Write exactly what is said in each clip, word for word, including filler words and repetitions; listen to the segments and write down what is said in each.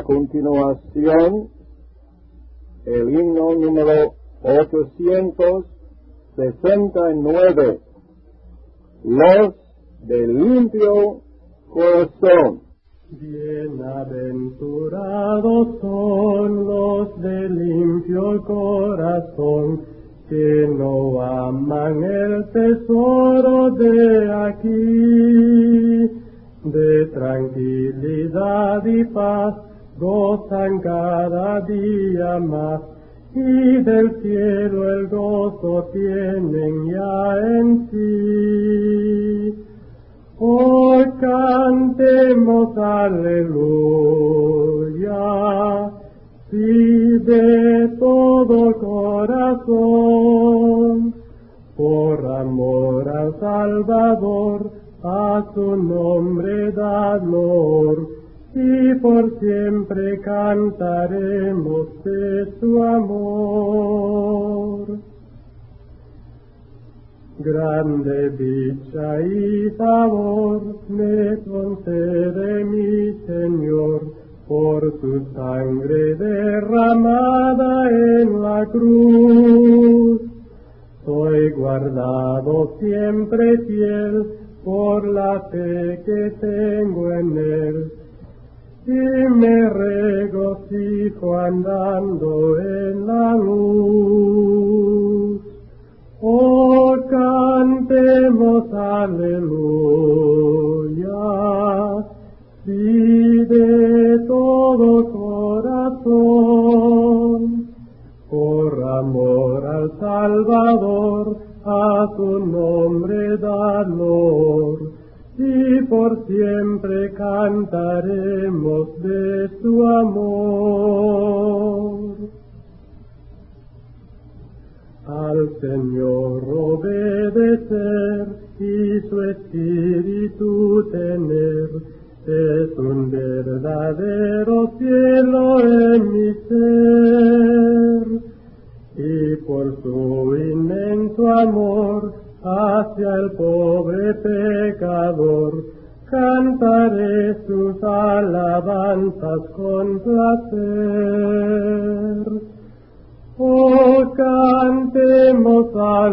continuación, el himno número ochocientos sesenta y nueve, los de limpio corazón. Bienaventurados son los de limpio corazón, que no aman el tesoro de aquí, de tranquilidad y paz gozan cada día más, y del cielo el gozo tienen ya en sí. Oh, cantemos aleluya, sí, de todo corazón, por amor al Salvador, a su nombre da honor, y por siempre cantaremos de su amor. Grande dicha y favor me concede mi Señor, por su sangre derramada en la cruz. Soy guardado siempre fiel por la fe que tengo en Él, y me regocijo andando en la luz. Oh, cantemos aleluya, sí, de todo corazón, por amor al Salvador, a su nombre da honor, y por siempre cantaremos de su amor. Al Señor obedecer y su espíritu tener, es un verdadero cielo en mi ser, y por su inmenso amor hacia el pobre pecador, cantaré sus alabanzas con placer. Oh, cantemos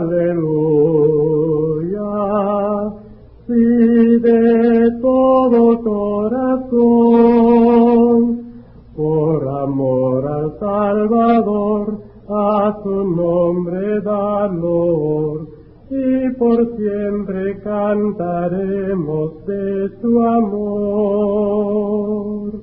aleluya, sí, de todo corazón, por amor al Salvador, a su nombre da honor, y por siempre cantaremos de su amor.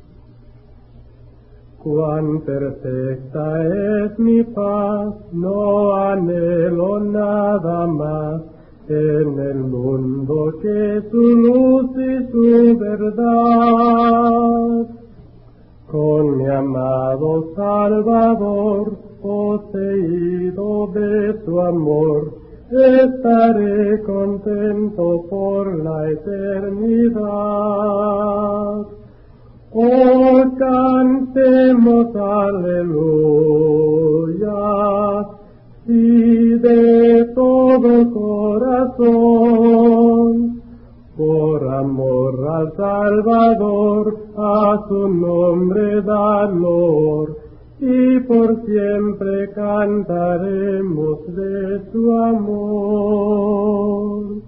Cuán perfecta es mi paz, no anhelo nada más en el mundo que su luz y su verdad. Con mi amado Salvador, poseído de su amor, estaré contento por la eternidad. Oh, cantemos aleluya, sí, de todo corazón, por amor al Salvador, a su nombre da honor, y por siempre cantaremos de su amor.